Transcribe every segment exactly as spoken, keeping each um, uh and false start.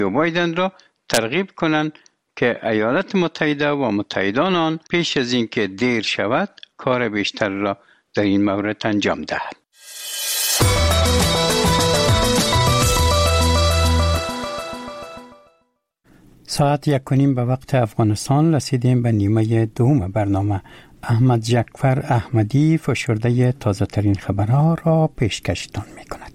جو بایدن را ترغیب کنند که ایالات متحده و متحدان آن پیش از اینکه دیر شود کار بیشتر را در این مورد انجام دهد. ساعت یک و نیم به وقت افغانستان رسیدیم به نیمه دوم برنامه. احمد جعفر احمدی فشرده تازه ترین خبرها را پیشکشتان می کند.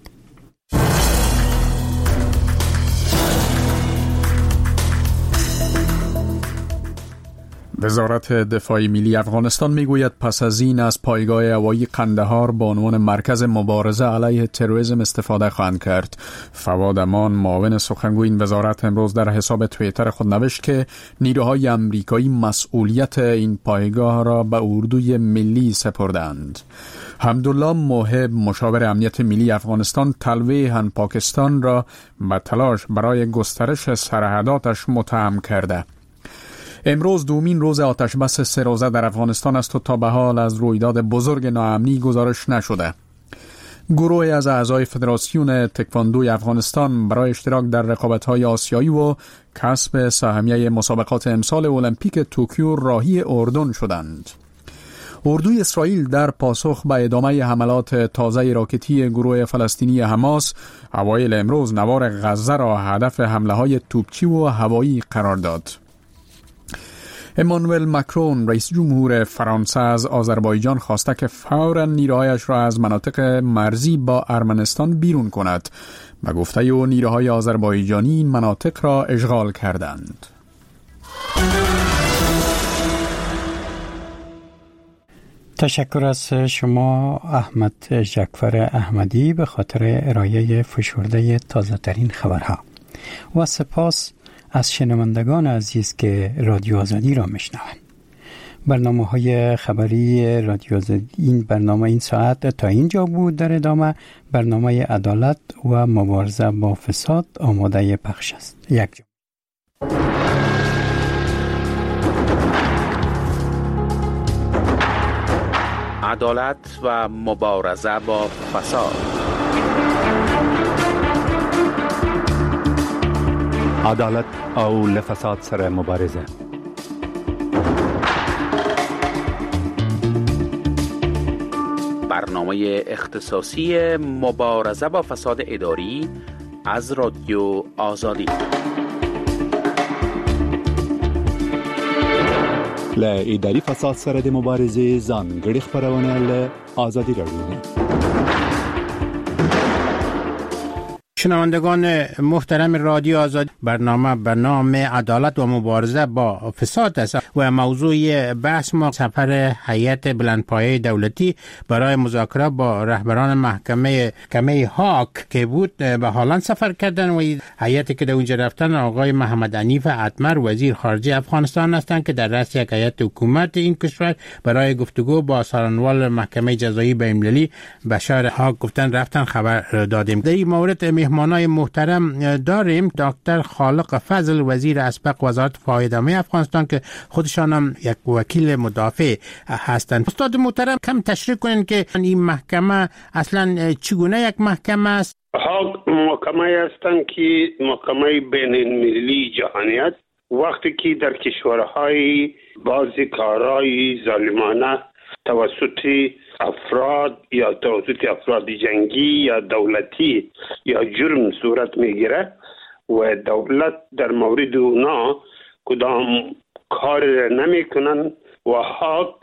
وزارت دفاع ملی افغانستان میگوید پس از این از پایگاه هوایی قندهار به عنوان مرکز مبارزه علیه تروریسم استفاده خواهند کرد. فواد امان معاون سخنگوی این وزارت امروز در حساب توییتر خود نوشت که نیروهای امریکایی مسئولیت این پایگاه را به اردوی ملی سپردند. حمدالله موهب مشاور امنیت ملی افغانستان تلویحاً پاکستان را به تلاش برای گسترش سرحداتش متهم کرده. امروز دومین روز آتش بس سه روزه در افغانستان است و تا به حال از رویداد بزرگ ناامنی گزارش نشده. گروهی از اعضای فدراسیون تکواندوی افغانستان برای اشتراک در رقابت‌های آسیایی و کسب سهمیه مسابقات امسال المپیک توکیو راهی اردن شدند. اردوی اسرائیل در پاسخ به ادامه حملات تازه راکتی گروه فلسطینی حماس اوایل امروز نوار غزه را هدف حمله‌های توپچی و هوایی قرار داد. امانوئل مکرون رئیس جمهور فرانسه از آذربایجان خواسته که فوراً نیروهایش را از مناطق مرزی با ارمنستان بیرون کند. به گفته او نیروهای آذربایجانی این مناطق را اشغال کردند. تشکر از شما احمد جعفر احمدی به خاطر ارائه فشرده تازه ترین خبرها و سپاس از شنوندگان عزیز که رادیو آزادی را میشنوند. برنامه های خبری رادیو آزادی این برنامه این ساعت تا اینجا بود. در ادامه برنامه عدالت و مبارزه با فساد آماده پخش است. یک جمله. عدالت و مبارزه با فساد. عدالت او لفساد سره مبارزه. برنامه اختصاصی مبارزه با فساد اداری از رادیو آزادی. ل اداري فساد سره د مبارزې ځانګړي خبرونه له آزادی رادیو. شنوندگان محترم رادیو آزادی، برنامه به نام عدالت و مبارزه با فساد است و موضوع بحث ما سفر هیئت بلندپایه دولتی برای مذاکره با رهبران محکمه محکمه هاگ که بود به هلند سفر کردن و هیئتی که در اونجا رفتن آقای محمد حنیف اتمر وزیر خارجه افغانستان هستند که در رأس یک هیئت حکومت این کشور برای گفتگو با سرانوال محکمه جزایی بین‌المللی به شهر هاگ گفتن رفتن خبر دادیم. در این مورد مهمانای محترم داریم دکتر خالق فضل وزیر اسبق وزارت فایده‌مند افغانستان که خودشان هم یک وکیل مدافع هستند. استاد محترم کم تشریح کنین که این محکمه اصلا چگونه یک محکمه است؟ هاگ محکمه هستند که محکمه بین المللی جهانی است. وقتی که در کشورهای بعضی کارهای ظالمانه توسط افراد یا توسط افراد جنگی یا دولتی یا جرم صورت میگیره و دولت در مورد اونا کدام کار نمیکنن و حق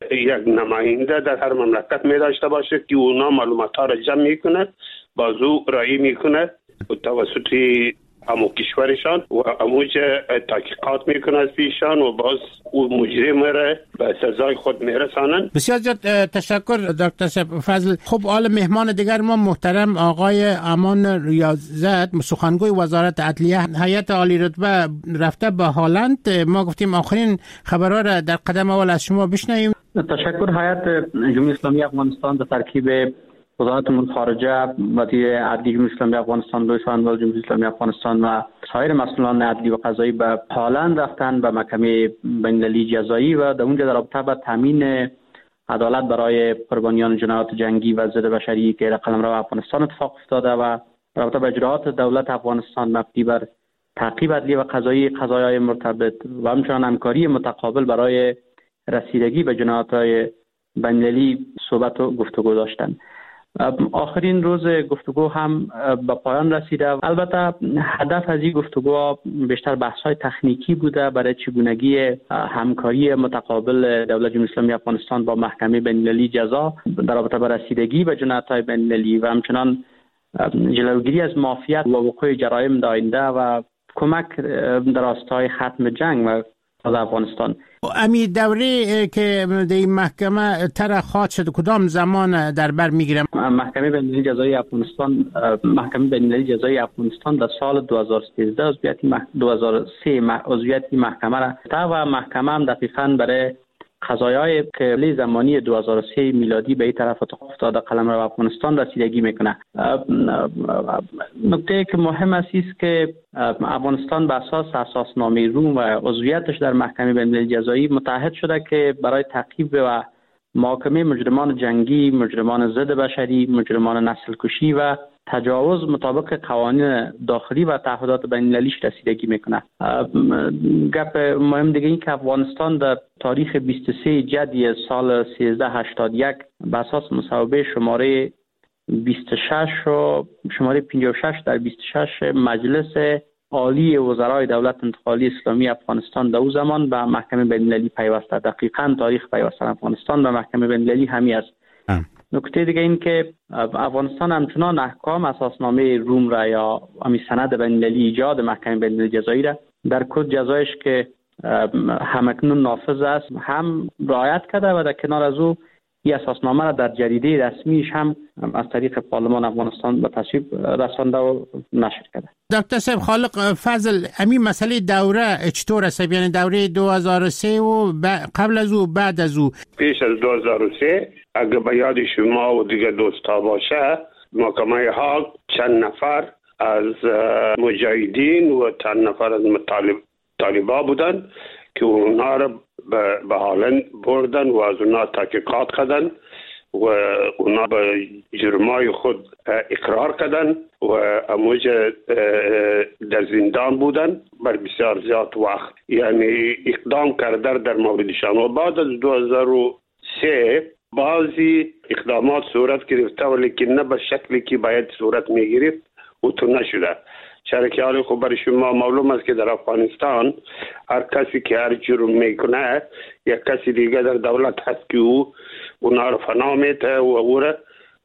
یک نماینده در هر مملکت می داشته باشه که اونا معلومات ها را جمع میکنه بازو رایی میکنه و توسط امو کشورشان و اموجه تحقیقات میکنه از پیشان و باز او مجرم را به سزای خود میرسانن. بسیار زیاد تشکر دکتر فضل. خب حال مهمان دیگر ما محترم آقای امان ریاضت سخنگوی وزارت عدلیه هیئت عالی رتبه رفته به هلند. ما گفتیم آخرین خبرها را در قدم اول از شما بشنویم. تشکر. هیئت جمهوری اسلامی افغانستان در ترکیب وزارت امور خارجه، وزیر عدلیه جمهوری اسلامی افغانستان، رئیس سرانوال جمهوری اسلامی افغانستان و سایر مسئولان عدلی و قضایی به هلند رفتن به محکمه بین‌المللی جزایی و در اونجا در رابطه با تامین عدالت برای قربانیان جنایات جنگی و ضد بشری که در قلمرو افغانستان اتفاق افتاده و رابطه با اجراءات دولت افغانستان مبنی بر تعقیب عدلی و قضایی قضایای مرتبط و همچنان همکاری متقابل برای رسیدگی به جنایت‌های بین‌المللی صحبت و گفتگو داشتند. آخرین روز گفتگو هم به پایان رسیده. البته هدف از این گفتگو بیشتر بحث‌های تکنیکی بوده برای چگونگی همکاری متقابل دولت جمهوری اسلامی افغانستان با محکمه بین‌المللی جزا در رابطه با رسیدگی به جنایت‌های بین‌المللی و همچنان جلوگیری از مافیات و وقوع جرایم در آینده و کمک در راستای ختم جنگ و افغانستان. امی دوره که در این محکمه طرح خواهد شد کدام زمان در بر میگیره؟ محکمه بین‌المللی جزای افغانستان محکمه بین‌المللی جزای افغانستان در سال دو هزار و سیزده عضویت دو هزار و سه عضویت محکمه را و محکمه هم دقیقاً برای قضایای قبل زمانی دو هزار و سه میلادی به این طرف افتاده قلمرو افغانستان رسیدگی میکنه. نکته که مهم است است که افغانستان بر اساس اساسنامه روم و عضویتش در محکمه بین‌المللی جزایی متحد شده که برای تعقیب و محاکمه مجرمان جنگی، مجرمان ضد بشری، مجرمان نسل کشی و تجاوز مطابق قوانین داخلی و تعهدات بین‌المللیش رسیدگی میکنه. گپ مهم دیگه این که افغانستان در تاریخ بیست و سه جدی سال سیزده هشتاد و یک بر اساس مصوبه شماره بیست و شش و شماره پنجاه و شش در بیست و شش مجلس عالی وزرای دولت انتقالی اسلامی افغانستان در او زمان به محکمه بین‌المللی پیوسته. دقیقاً تاریخ پیوستن افغانستان به محکمه بین‌المللی همی است. نکته دیگه این که افغانستان همچنان احکام اساسنامه روم را یا امی سند بین‌المللی ایجاد محکمه بین‌المللی جزایی را در کد جزایش که همکنون نافذ است هم رعایت کرده و در کنار از او این اساسنامه را در جریده رسمیش هم از طریق پارلمان افغانستان به تصویب رسانده و نشر کرده. دکتر صاحب خالق فضل، همین مسئله دوره چطور است؟ یعنی دوره دو هزار و سه و قبل از او بعد از او؟ پیش از دو هزار و سه اگه به یاد شما و دیگه دوستا باشه محکمه هاگ چند نفر از مجاهدین و چند نفر از طالب طالبا بودن که اونا را به هالند بردن و از اونا تحقیقات کردن و اونا به جرمای خود اقرار کردن و اموج در زندان بودن بر بسیار زیاد وقت، یعنی اقدام کرده در موردشان. و بعد از دو هزار و سه بعضی اقدامات صورت گرفته ولیکن نه به شکلی که باید صورت میگرفت و تو نشده. شرکیال خوب برای شما معلوم است که در افغانستان هر کسی که هر جرم میکنه یک کسی دیگه در دولت هست که او اونا رو فنا میته و او را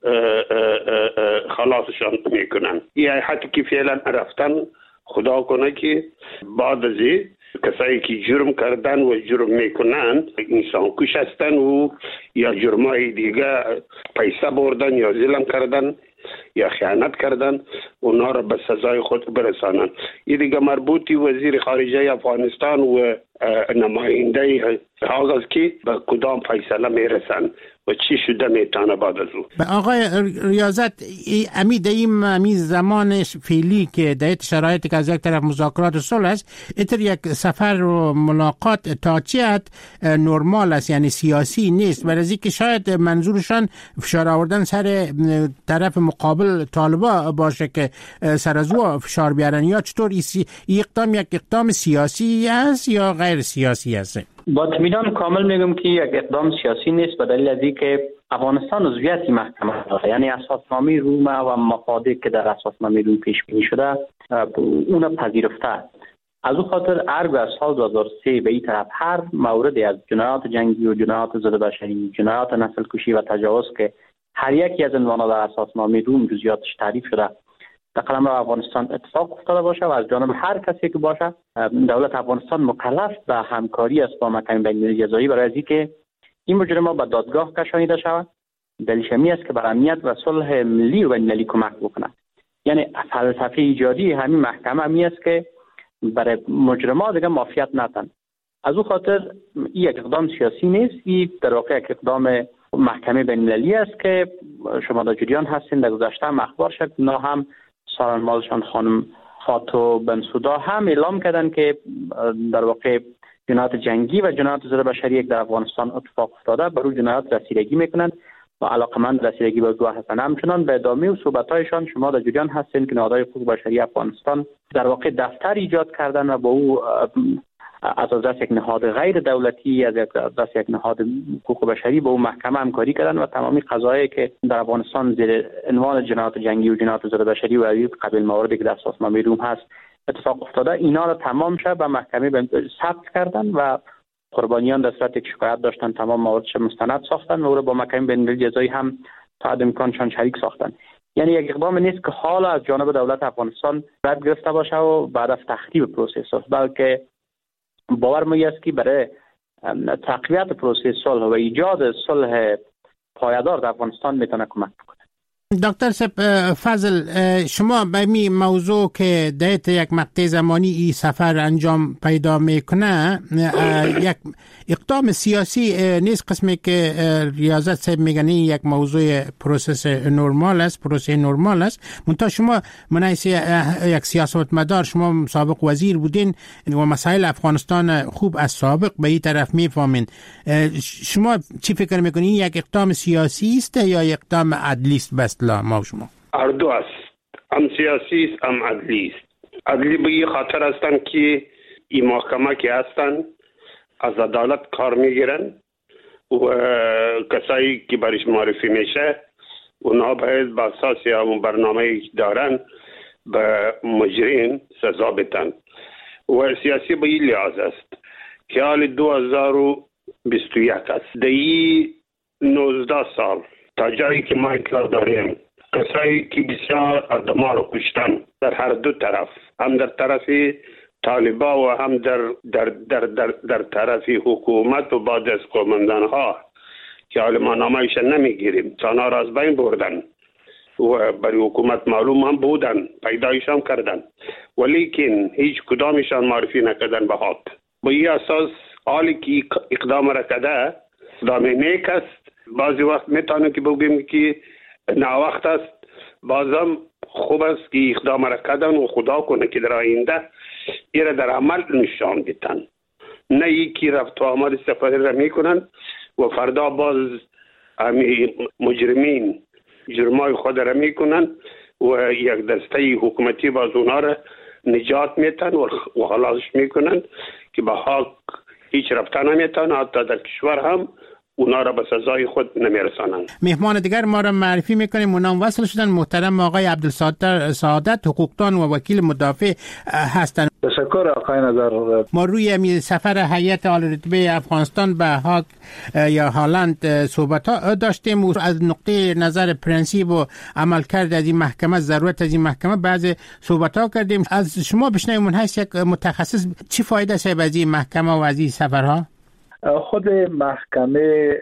خلاصشان میکنن. این حتی که فعلا رفتن خدا کنه که بعد از این کسایی که جرم کردن و جرم میکنن انسان کش هستن و یا جرمای دیگه پیسه بردن یا ظلم کردن یا خیانت کردن اونا را به سزای خود برسانن. این دیگه مربوطی وزیر خارجه افغانستان و نماینده هاگ که به کدام فیصله میرسن و چی شده میتونه بعد از او. آقای ریاضت، امی دیم امی زمان فعلی که در شرایطی که از یک طرف مذاکرات صلح است، اتر یک سفر و ملاقات تا چیت نرمال است، یعنی سیاسی نیست، برای اینکه شاید منظورشان فشار آوردن سر طرف مقابل طالبا باشه که سر از او فشار بیارن، یا چطور این اقدام یک اقدام سیاسی است یا غیر سیاسی است؟ با اطمینان کامل میگم که یک اقدام سیاسی نیست، به دلیل از اینکه افغانستان عضویت محکمه داره، یعنی اساسنامه روم و مفادی که در اساسنامه روم پیش بینی شده اون پذیرفته. از اون خاطر ارگ از سال دو هزار و سه به این طرف هر موردی از جنایات جنگی و جنایات ضد بشری، جنایات نسل کشی و تجاوز که هر یکی از عنوانات در اساسنامه روم جزئیاتش تعریف شده در قلمرو افغانستان اتفاق افتاده باشه و از جانب هر کسی که باشه دولت افغانستان مکلف به همکاری است با محکمه بین‌المللی جزایی برای اینکه این مجرمان به دادگاه کشانیده شود. دلیلش می است که برای امنیت و صلح ملی و بین‌المللی کمک بکنه. یعنی فلسفه ایجادی همین محکمه می است که برای مجرمان دیگه مافیت نتن. از اون خاطر این یک اقدام سیاسی نیست، این در واقع یک اقدام محکمه بین‌المللی است که شما در جریان هستین. در گذشته هم اخبار شد نه هم سالنمالشان خانم فاتو بنسودا هم اعلام کردن که در واقع جنایات جنگی و جنایات ضد بشری در افغانستان اتفاق افتاده، بر اون جنایات رسیدگی میکنن علاقمند رسیدگی به موضوع هستند. همچنان به ادامه و صحبت‌هایشان شما در جریان هستین که نهادهای حقوق بشری افغانستان در واقع دفتر ایجاد کردن و با او از دست یک نهاد غیر دولتی، از دست یک نهاد حقوق بشری با او محکمه همکاری کردن و تمامی قضایایی که در افغانستان زیر عنوان جنایات جنگی و جنایات ضد بشری و عدید قبیل مواردی که در اساسنامه روم هست اتفاق افتاده، اینا را تمام شد و محکمه ثبت کردن و قربانیان در صورت یک شکایت داشتن تمام موردش مستند ساختن و او را با محکمه بین‌المللی جزایی هم تا حد امکانشان شریک ساختن. یعنی یک اقدام نیست که حالا از جانب دولت افغانستان رد گرفته باشه و بعد از تخریب پروسه صلح، بلکه باور می است که برای تقویت پروسه صلح و ایجاد صلح پایدار در افغانستان میتونه کمک بکنه. دکتر فضل، شما به می موضوع که دیت یک مقطع زمانی ای سفر انجام پیدا میکنه، یک اقدام سیاسی نیست قسمی که ریاضت صاحب میگن یک موضوع پروسس نرمال است، پروسه نرمال است. منتها شما منایس یک سیاستمدار، شما سابق وزیر بودین و مسائل افغانستان خوب از سابق به این طرف میفهمین. شما چی فکر میکنین؟ یک اقدام سیاسی است یا یک اقدام عدلی است؟ بس ما شما اردو است، هم سیاسی است هم عدلی است. عدلی به این خاطر هستند که این محکمه که هستند از عدالت کار میگیرن و کسایی که برش معرفی میشه اونا باید با اساس همون برنامه که دارن به مجرم سزا بدن. و سیاسی به این لحاظ است که حال دو هزار و بیست و یک است، در نوزده سال تا جایی که ما اطلاع داریم کسایی که بسیار آدما رو کشتن در هر دو طرف، هم در طرف طالبا و هم در در در در, در طرف حکومت و بعد از قومندان ها که حال ما نامایش نمیگیریم، تانا را از بین بردن و برای حکومت معلوم هم بودن، پیدایش هم کردن، ولیکن هیچ کدامشان معرفی نکردن به حق. با این اساس حالی که اقدام را کرده اقدام نیک است. بعضی وقت میتونه که بگیم که نه وقت است، بازم خوب است که اقدام را کردن و خدا کنه که در آینده ایره در عمل نشان بدن، نه یکی رفت و آمد سفری را میکنن و فردا باز همی مجرمین جرمای خود را میکنن و یک دسته حکومتی باز اونا را نجات میتن و خلاصش میکنن که به حق هیچ رفته نمیتن، حتی در کشور هم اونا را به سزای خود نمیرسانند. مهمان دیگر ما را معرفی میکنیم. منام وصل شدن محترم آقای عبدالسعادت، حقوقدان و وکیل مدافع هستند. تشکر آقای نظر. ما روی می سفر هیئت عالی رتبه افغانستان به هاگ یا هالند صحبت ها داشتیم و از نقطه نظر پرنسیب و عملکرد از این محکمه، ضرورت از این محکمه بعضی صحبت ها کردیم. از شما بشنویم من هست یک متخصص، چی فایده است از این محکمه و از این سفرها؟ خود محکمه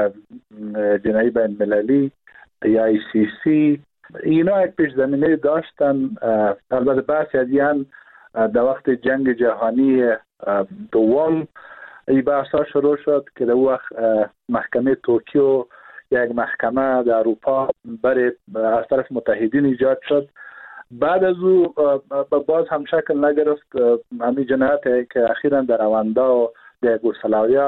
جنایی بین المللی یا ای سی سی اینا یک پیش زمینه داشتن. البته بحث از این در وقت جنگ جهانی دوم این بحث ها شروع شد که در وقت محکمه توکیو یک محکمه در اروپا برای از طرف متحدین ایجاد شد. بعد از او باز هم شکل نگرفت. همین جنایت که اخیراً در رواندا و در یوگسلاویا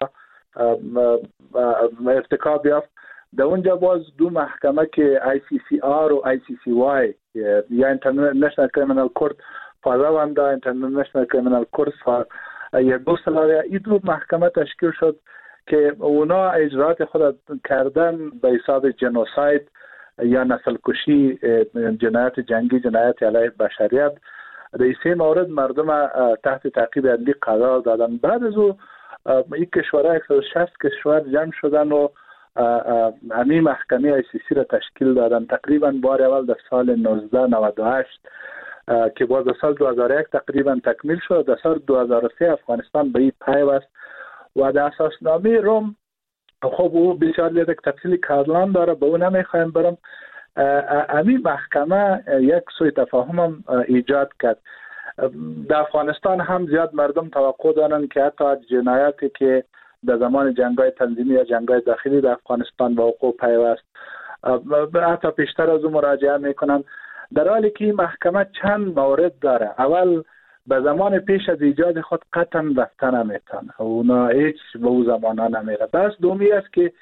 ارتکاب یافت، در اونجا باز دو محکمه که آی سی سی آر و آی سی سی وای یا اینترنشنال کریمینال کورت فار رواندا، اینترنشنال کریمینال کورت فار یوگسلاویا، این دو محکمه تشکیل شد که اونا اجرات خود کردن به حساب جنوساید یا نسل کشی، جنایت جنگی، جنایت علیه بشریت. در سه مورد مردم تحت تعقیب عدلی قرار دادن. بعد از او این کشورها صد و شصت کشور جمع شدن و همین محکمه آی سی سی را تشکیل دادن. تقریبا بار اول در سال نوزده نود و هشت که باز در سال دو هزار و یک تقریبا تکمیل شد. در سال دو هزار و سه افغانستان به این پیوست و در اساسنامه روم خب او بسیار لیدک تفصیلی کارلان داره، به او نمیخوایم برم. همین محکمه یک سوی تفاهم هم ایجاد کرد. در افغانستان هم زیاد مردم توقع دارن که حتی جنایاتی که در زمان جنگ‌های تنظیمی یا جنگ‌های داخلی در افغانستان با وقوع پیوست حتی پیشتر از اون مراجعه میکنن، در حالی که این محکمه چند مورد داره. اول به زمان پیش از ایجاد خود قطعا رفتن نمیتونه، اونا هیچ به اون زمان ها نمیره. بس دومی است که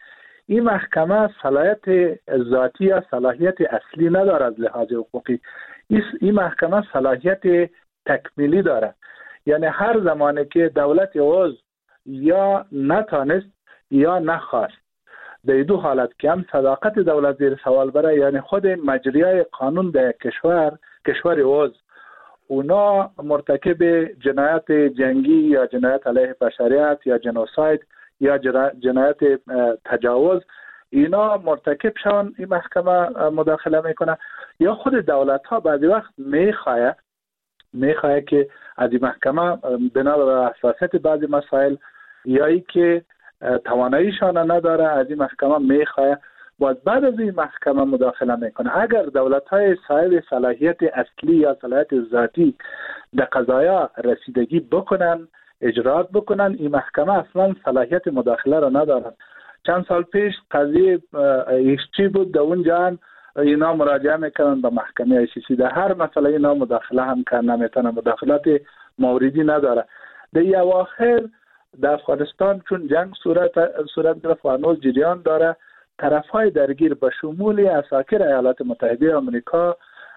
این محکمه صلاحیت ذاتی یا صلاحیت اصلی نداره از لحاظ حقوقی. این محکمه صلاحیت تکمیلی داره، یعنی هر زمانی که دولت عضو یا نتانست یا نخواست، در دو حالت که هم صداقت دولت زیر سوال بره، یعنی خود مجریای قانون در کشور کشور عضو اونا مرتکب جنایت جنگی یا جنایت علیه بشریت یا جنوساید یا جنایت تجاوز اینا مرتکب شون، این محکمه مداخله میکنه. یا خود دولت ها بعضی وقت میخواه میخواه که از این محکمه بنا بر حساسیت بعضی مسائل یا ای که تواناییشان نداره از این محکمه میخواه باید بعد از این محکمه مداخله میکنه. اگر دولت های صاحب صلاحیت اصلی یا صلاحیت ذاتی در قضایا رسیدگی بکنن، اجرات بکنن، این محکمه اصلا صلاحیت مداخله را ندارن. چند سال پیش قضیه ایشچی بود، در اونجا اینا مراجعه میکنن به محکمه آی سی سی، در هر مسئله اینا مداخله هم کردن نمیتونن، مداخلات موردی نداره. در اواخر در افغانستان چون جنگ صورت صورت گرفت و هنوز جریان داره، طرفهای درگیر به شمول عساکر ایالات متحده آمریکا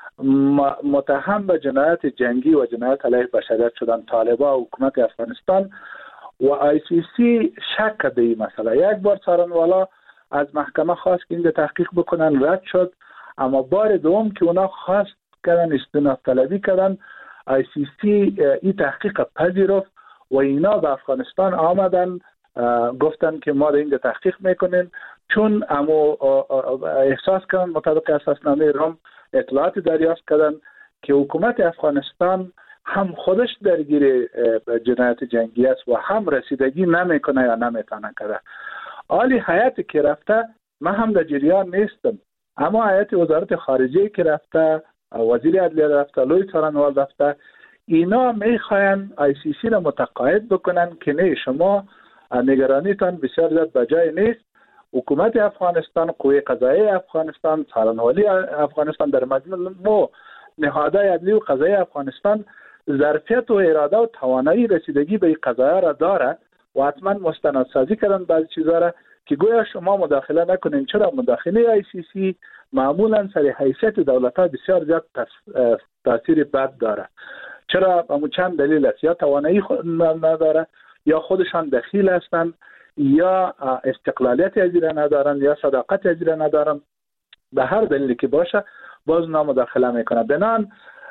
متهم به جنایت جنگی و جنایت علیه بشریت شدن، طالبان و حکومت افغانستان و آی سی سی شک به این مسئله. یک بار څارنوالا از محکمه خواست که این تحقیق بکنن، رد شد. اما بار دوم که اونا خواست کردن استناد طلبی کردن، آی سی سی این تحقیق پذیرفت و اینا به افغانستان آمدن، گفتن که ما اینجا تحقیق میکنیم، چون امو احساس کردن مطابق اساسنامه روم اطلاعات دریافت کردن که حکومت افغانستان هم خودش درگیر جنایت جنگی است و هم رسیدگی نمیکنه یا نمیتونه کنه. عالی هیئتی که رفته، من هم در جریان نیستم، اما هیئت وزارت خارجه که رفته، وزیر عدلیه رفته، لوی څارنوال رفته، اینا میخواین آی سی سی را متقاعد بکنن که نه، شما نگرانیتان بسیار زیاد بجای نیست. حکومت افغانستان، قوه قضاییه افغانستان، څارنوالی افغانستان در مجموع نهادهای عدلی و قضایی افغانستان ظرفیت و اراده و توانایی رسیدگی به این قضایا را داره و حتما مستندسازی کردن بعضی چیزا را که گویا شما مداخله نکنین. چرا مداخله آی سی سی معمولا سر حیثیت دولت‌ها بسیار زیاد تاثیر بد داره؟ چرا؟ همون چند دلیل است، یا توانایی نداره، یا خودشان دخیل هستند، یا استقلالیت ازیره ندارن، یا صداقت ازیره ندارن. به هر دلیلی که باشه باز نامداخله میکنه. بنان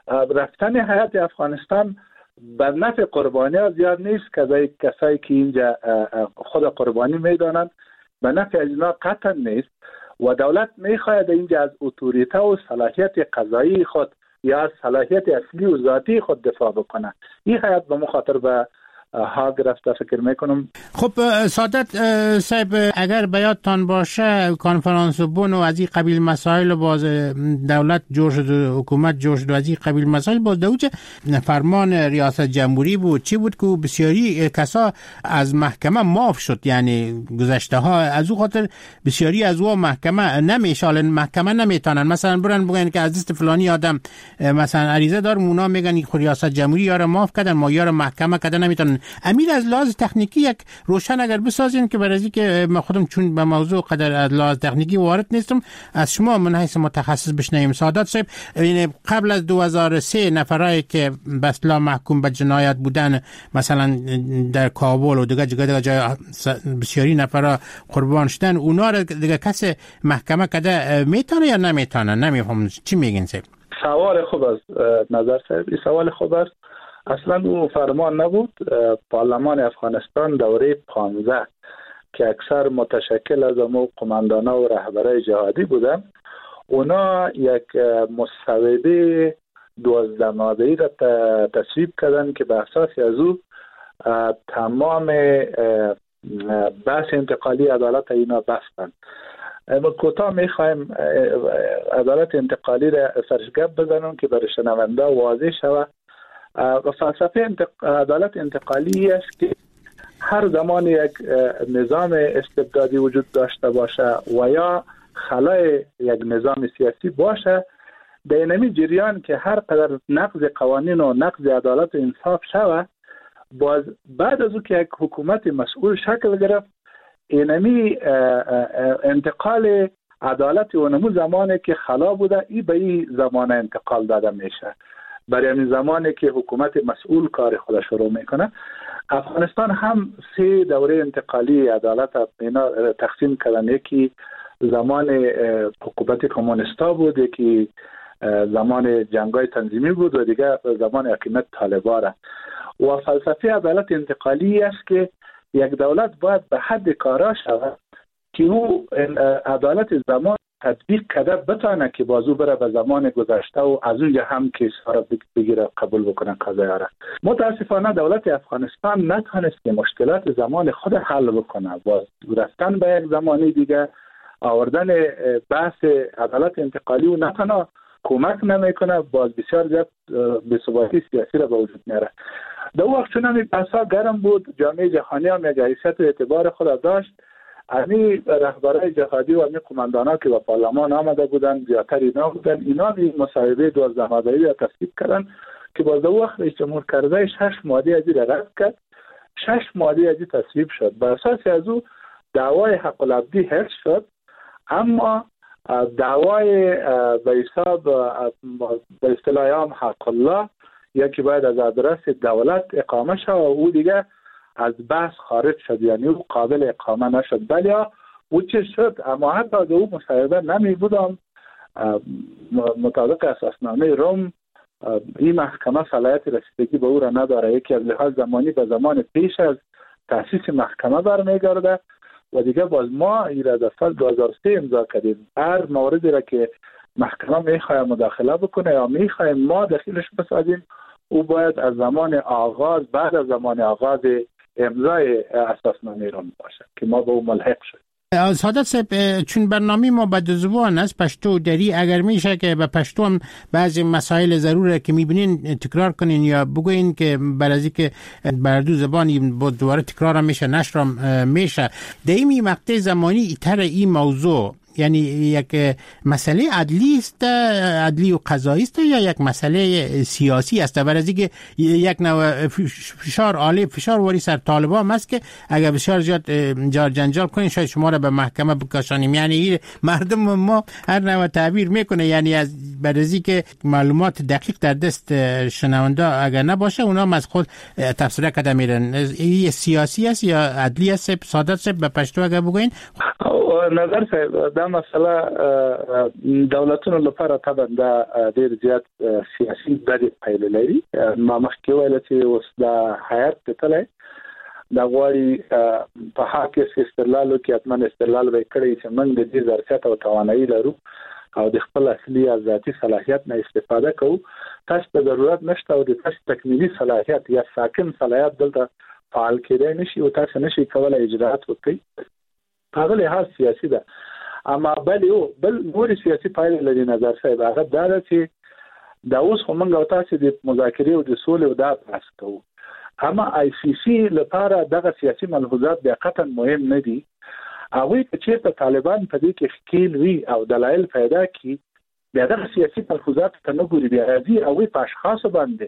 رفتن هیئت افغانستان بر نفع قربانی ها زیاد نیست، کسایی کسایی که اینجا خود قربانی میدانند به نفع از اینا قطعا نیست و دولت میخواهد اینجا از اتوریته و صلاحیت قضایی خود یا از صلاحیت اصلی و ذاتی خود دفاع بکنه. این هیئت به مخاطر به ها گرفته فکر میکنم. خب سعادت صاحب، اگر بیادتان باشه کنفرانس بون و از این قبیل مسائل باز دولت جور شد، حکومت جور شد و از این قبیل مسائل باز دوچه فرمان ریاست جمهوری بود چی بود که بسیاری کسا از محکمه معاف شد، یعنی گذشته ها از او خاطر بسیاری از او محکمه نمیشالن، محکمه نمیتونن مثلا برن بگن که از دست فلانی آدم مثلا عریضه دار، اونا میگن خود ریاست جمهوری یار معاف کردن، ما یار محکمه کردن نمیتونن. امیر از لحاظ تکنیکی یک روشن اگر بسازین که برای که من خودم چون به موضوع قدر از لحاظ تکنیکی وارد نیستم، از شما من حیث متخصص بشنویم. سعادت صاحب، یعنی قبل از دو هزار و سه نفرایی که به اصطلاح محکوم به جنایت بودن مثلا در کابل و دیگه دیگه جای بسیاری نفرا قربان شدن، اونا را دیگه کس محکمه کده میتونه یا نمیتونه؟ نمیفهم چی میگین صاحب؟ سوال خوب است نظر صاحب، این سوال خوب است. اصلا او فرمان نبود. پارلمان افغانستان دوره پانزده که اکثر متشکل از امو قماندانا و رهبرای جهادی بودن، اونا یک مصوبه دوازده ماده‌ای را تصویب کردن که به اساس از او تمام بحث انتقالی عدالت اینا بستن. اما کوتاه میخوایم عدالت انتقالی را سرشگب بزنم که برای شنونده واضح شود. و فلسفه انتق... عدالت انتقالی است که هر زمان یک نظام استبدادی وجود داشته باشه و یا خلای یک نظام سیاسی باشه، در این جریان که هر قدر نقض قوانین و نقض عدالت و انصاف شود، باز بعد از او که یک حکومت مسئول شکل گرفت، اینمی انتقال عدالت اونمو زمانی که خلا بوده ای به این زمانه انتقال داده میشه. برای همین زمانی که حکومت مسئول کار خود شروع میکنه، افغانستان هم سه دوره انتقالی عدالت اینا تقسیم کردن. یکی زمان حکومت کمونیستا بود، یکی زمان جنگای تنظیمی بود و دیگه زمان حکومت طالبان. و فلسفه عدالت انتقالی است که یک دولت باید به حد کارا شود که او عدالت زمان تطبیق کرده بتانه که بازو بره به زمان گذشته و از اونجا هم کیس ها را بگیره قبول بکنه قضایی را. متاسفانه دولت افغانستان نتونست که مشکلات زمان خود حل بکنه. باز رفتن به یک زمانی دیگه، آوردن بحث عدالت انتقالی و نه تنها کمک نمیکنه، باز بسیار زیاد بی‌ثباتی سیاسی را به وجود میاره. در وقت چون همی بحثا گرم بود، جامعه جهانی هم یک حیثیت و اعتبار خود داشت. امی رهبرای جهادی و امی قماندانا که به پارلمان آمده بودن، زیادتر اینا بودن، اینا بی مصاحبه دوازده ماده‌ای را تصویب کردن که باز در وقت رئیس جمهور کرزی شش ماده ازی را رد کرد. شش ماده ازی تصویب شد. بر اساس از او دعوای حق العبدی حفظ شد، اما دعوای به حساب به اصطلاح عام حق الله یکی باید از آدرس دولت اقامه شد و او دیگه از بحث خارج شد، یعنی او قابل اقامه نشد. بلی او چه شد؟ اما حتی از او مصاحبه نمی بودم. مطابق اساسنامه روم این محکمه صلاحیت رسیدگی به او را نداره. یکی از لحاظ زمانی به زمان پیش از تأسیس محکمه برمیگرده و دیگه باز ما ایراد از سال دو هزار و سه امضا کردیم. هر موردی را که محکمه میخواه مداخله بکنه یا میخواه ما دخیلش بسازیم، او باید از زمان آغاز بعد از زمان آغاز امضای اساسنامه روم باشه که ما به او ملحق شد. سعادت صاحب، چون برنامه ما به دو زبان است، پشتو و دری، اگر میشه که به پشتو هم بعضی مسائل ضروره که میبینین تکرار کنین یا بگوین که برازی که بر دو زبان با دوباره تکرار هم میشه، نشر هم میشه. در این مقطع زمانی ایتر این موضوع یعنی یک مسئله عدلی است، عدلی و قضایی است یا یک مسئله سیاسی است؟ برای که یک نوع فشار عالی فشار واری سر طالبان است که اگر بسیار زیاد جار جنجال کنین شاید شما را به محکمه بکشانیم. یعنی مردم ما هر نوع تعبیر میکنه، یعنی از برای که معلومات دقیق در دست شنونده اگر نباشه اونا از خود تفسیر کرده میرن. این سیاسی است یا عدلی است؟ سعادت صاحب به پشتو اگر بگوین. نظر صاحب دا مسئله دولتونو لپاره طبعا دا ډیر زیات سیاسي بدې پایلې لري. ما مخکې ویل چې اوس دا حیات کتلی دا غواړي په حق استدلال وکړي، حتما استدلال به کړی چې موږ د دې ظرفیت او توانایي لرو او د خپل اصلي او ذاتي صلاحیت نه استفاده کوو. تاسو ته ضرورت نشته او د تاسو تکمیلي صلاحیت یا ساکن صلاحیت دلته فعال کېدای نشي او تاسو نشي کولای اجراءات وکړئ. هغه لحاظ سیاسي ده. اما بل یو بل نور سیاسي پایلې لري نظر صاحب. هغه دا ده چې دا اوس خو موږ او تاسو د مذاکرې او د سولې او دا بحث کوو، اما آی سی سی لپاره دغه سیاسي ملحوظات بیا قطعا مهم نه دي. هغوی که چېرته طالبان په دې کې ښکیل وي او دلایل پیدا کړي، بیا دغه سیاسي ملحوظاتو ته نه ګوري، بیا راځي هغوی په اشخاصو باندې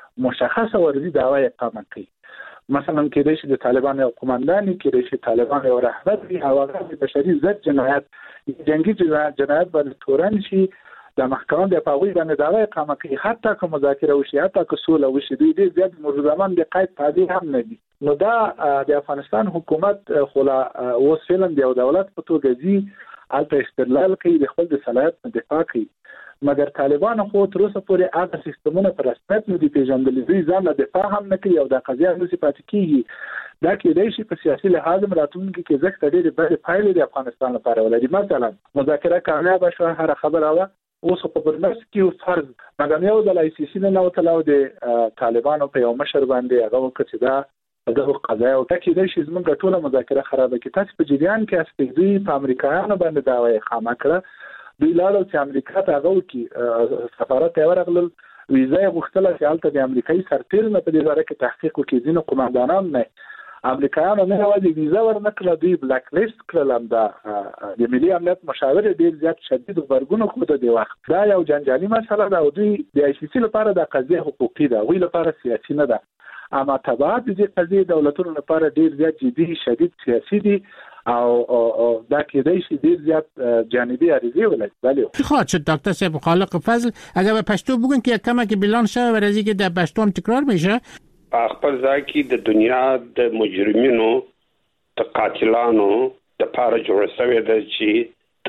مشخصه ورځي دعوا اقامه کوي. مثلا کېدای شي د طالبان یو قماندان، کېدای شي طالبان یو رهبر وي او هغه د بشري ضد جنایت جنگي جنایت باندې تورن شي، د محکمه د پاوی باندې دعوا اقامه کوي. حتی که مذاکره وشي، حتی که سوله وشي، دوی ډېر زیات مجرمان د قید پادې هم نه دي. نو دا د افغانستان حکومت خو لا اوس فعلا د یو دولت په توګه ځي، هلته استدلال کوي، د خپل د صلاحیت نه دفاع کوي. مګر طالبان خو تر اوسه پورې هغه سیستمونه په رسمیت نه دي پېژندلي، دوی ځان له دفاع هم نه کوي او دا قضیه همداسې پاتې کېږي. دا کېدای شي په سیاسي لحاظ هم راتلونکي کې زښته ډېرې بدې پایلې د افغانستان لپاره ولري. مثلا مذاکره کامیابه شوه، هره خبره وه، اوس په برمس کې فرض مګر یو ځل آی سی سی نه نوتله او د طالبانو په یو مشر باندې هغه وکړه چې دا دغه قضایه او کېدای شي زموږ ټوله مذاکره خرابه کړي. تاسو په جریان کې هستئ، دوی په امریکایانو باندې دعوا اقامه کړه، دوی لاړل چې امریکا ته هغه وکړي، سفارت یې ورغلل، ویزه یې غوښتله چې هلته د امریکایي سرتېرو نه په دې باره کې تحقیق وکړي. ځینو قماندانان نه امریکایانو نه یوازې ویزه ورنه کړله، دوی بلاک لیست کړل. همدا د ملي امنیت مشاور ډېر زیات شدید غبرګون ښوده دې وخت. دا یو جنجالي مسله ده او دوی د آی سی سی لپاره دا قضیه حقوقي ده، هغوی لپاره سیاسي نه ده. اما تبعات د دې قضیې دولتونو لپاره ډېر زیات جدي شدید سیاسي دي او دا کېدای شي ډیر زیات جانبي عریضې ولري. ولی خواهد شد دکتر صاحب خالق فضل اگر به پشتو بگن که کما که بیلان شده و رازی که در پشتو هم تکرار میشه خپل ځای کې د دنیا د مجرمینو د قاتلانو د پاره جوړ شوی د چې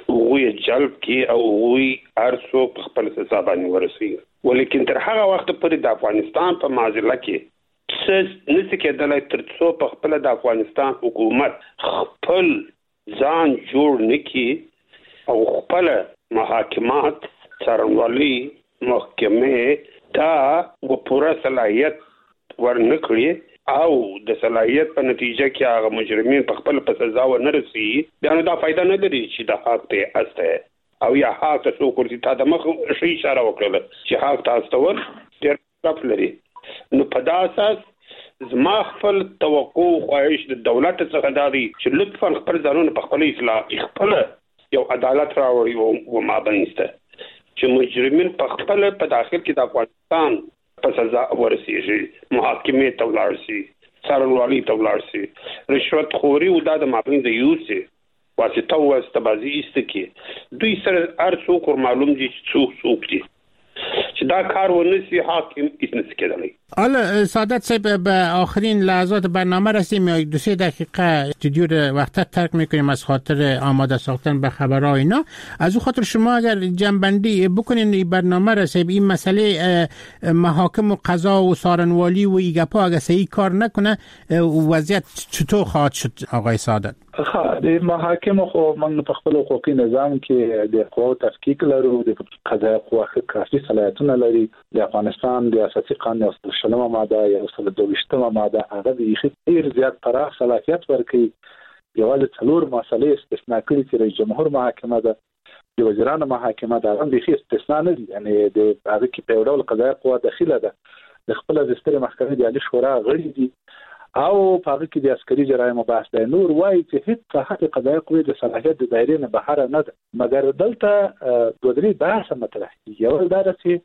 وی جلب کی او وی ارسو په خپل حساب باندې ورسي. ولیکن تر هغه وخت پورې د افغانستان په معاملې کې څه نشي کېدلای تر څو په خپل د افغانستان حکومت خپل ځان جوړ نکي او خپل محاکمات څارنوالي محکمه دا و پوره صلاحیت ورنکړي او د صلاحیت په نتیجه کې هغه مجرمین په خپل په سزا و نه رسي بیا نو دا فائدہ نه لري چې د حق ته استه او یا حق ته څوک ورته تا د مخ شي اشاره وکړه چې حق تاسو ور ډیر طرف لري. نو په دا اساس زما خپل توقع خواهش د دولت څخه دادي چې لطفا خپل ځانونه په خپل اصلاح خپل یو عدالت راوړي او ما بنسته چې مجرمین په خپل په داخل کې د افغانستان په سزا ورسیږي، محاکمې ته ولاړ شي، څارنوالي ته ولاړ شي. رشوت خوري او دا د مابین د یوسي واسطه واسطه بازی است کې دوی سره هر څوک معلوم دي چې څوک څوک دي چې دا کار ونسی حاکم هیڅ نشي کېدلی. حالا سعادت صاحب به آخرین لحظات برنامه رسیم، یا دو سه دقیقه استودیو رو وقتا ترک میکنیم از خاطر آماده ساختن به خبرها اینا. از او خاطر شما اگر جنبندی بکنین این برنامه رسیم این مسئله محاکم و قضا و سارنوالی و ایگپا اگر صحیح کار نکنه وضعیت چطور خواهد شد آقای سعادت؟ خا د محاکم خو موږ په خپل حقوقي نظام کې د قوت تفکیک لرو، د قضا قوه کافي صلاحیتونه لري. د افغانستان د اساسي قانون او شلمه ماده یا دویشتمه ماده هغه د ډیر زیات پراخ صلاحیت ورکوي. یوازې څلور مسلې استثناء کړي چې رئیس جمهور محاکمه ده، د وزیرانو محاکمه ده، هم بيخي استثناء نه دي. یعنی د هغه کې په ډول قضا قوه داخله ده، د خپل د ستر محکمې د عالی شورا غړي دي او په هغه کې د عسکري جرایم بحث دی. نور وایي چې هیڅ صحت قضایي قوې د صلاحیت د دایرې نه بهر نه ده، مګر دلته دوه درې بحث مطرح دي. یو دا چې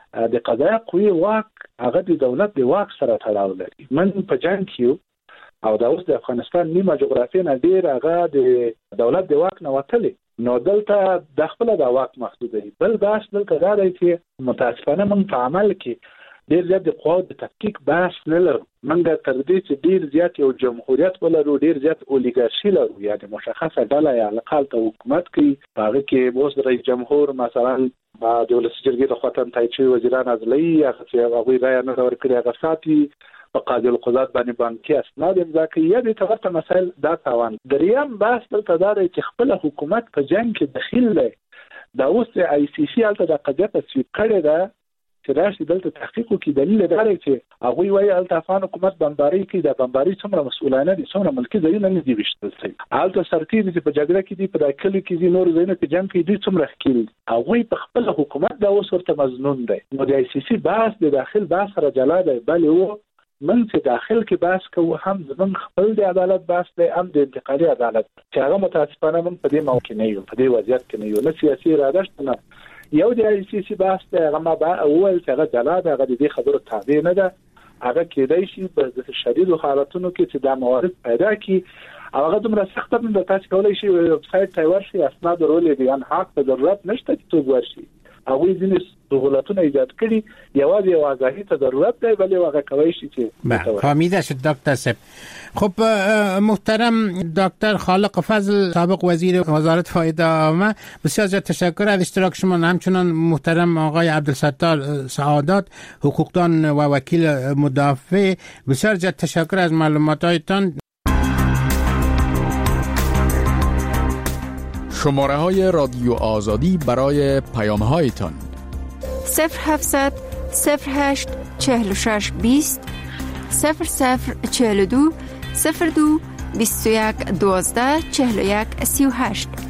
د قضایي قوې واک هغه د دولت د واک سره تړاو لري. من په جنګ کې او د اوس د افغانستان نیمه جغرافیه نه ډیر هغه د دولت د واک نه وتلی، نو دلته د خپل د واک محدود دی. بل بحث دلته دا دی چې متاسفانه من په عمل کې ډیر زیات د قوت د تفکیک بحث نه لرو. منګه تر دې چې ډیر زیات یو جمهوریت ولرو، ډیر زیات اولیګارشي لرو، یعنی مشخصه ډله یا لقال ته حکومت کوي. هغه کې اوس رئیس جمهور مثلا د ولس جرګې د خاطر تایچي وزیران ازلي هغه چې هغه رای نه ورکړي هغه ساتي په قاضي القضات باندې بانکي اسناد امضا کوي. یا د تورته مسائل دا تاوان دریم بحث دلته دا دی چې خپل حکومت په جنگ کې دخیل دی. دا اوس آی سی سی الته د قضیه تصویب کړی ده چې راشي دلته تحقیق وکړي. دلیل دا دی چې هغوی وایي هلته افغان حکومت بمباري کوي، د بمباري څومره مسؤلانه دي، څومره ملکي ځایونه نه دي ویشتل شوي. هلته سرتېري چې په جګړه کې دي، په دا کلي کې دي، نور ځایونه کې جنګ کوي، دوی څومره ښکېل دي. هغوی په خپل حکومت دا اوس ورته مظنون دی. نو د آی سی سی بحث د داخل بحث سره جلا دی. بلې و من چې داخل کې بحث کوو هم زموږ خپل د عدالت بحث دی، هم د انتقالي عدالت چې هغه متاسفانه موږ په دې موقع نه یو، په دې وضعیت کې نه یو، نه سیاسي اراده شته نه. یو د آی سی سی بحث دی، هغه ما به اول چې هغه جلا دی، هغه د دې خبرو تابع نه ده. هغه کېدای شي په شدیدو حالتونو کې چې دا موارد پیدا کړي او هغه دومره سخته نه ده. تاسو کولی شئ ویب سایټ ته ورشئ، اسناد ورولې دي، ان حق ته ضرورت نشته چې څوک ورشي. هغوی ځینې سهولتونه ایجاد کړي، یوازې یو آگاهی ته ضرورت دی، ولی هغه کولی شي چې فهمیده شد. دکتر صاحب خب محترم دکتر خالق فضل سابق وزیر وزارت فایده عامه، بسیار زیاد تشکر از اشتراک شما. همچنان محترم آقای عبدالستار سعادت حقوقدان و وکیل مدافع، بسیار زیاد تشکر از معلوماتاتتان. شماره های رادیو آزادی برای پیام هایتان صفر هفتصد صفر هشت چهل و شش بیست صفر صفر چهل و دو صفر دو بیست و یک دوازده چهل و یک سی و هشت.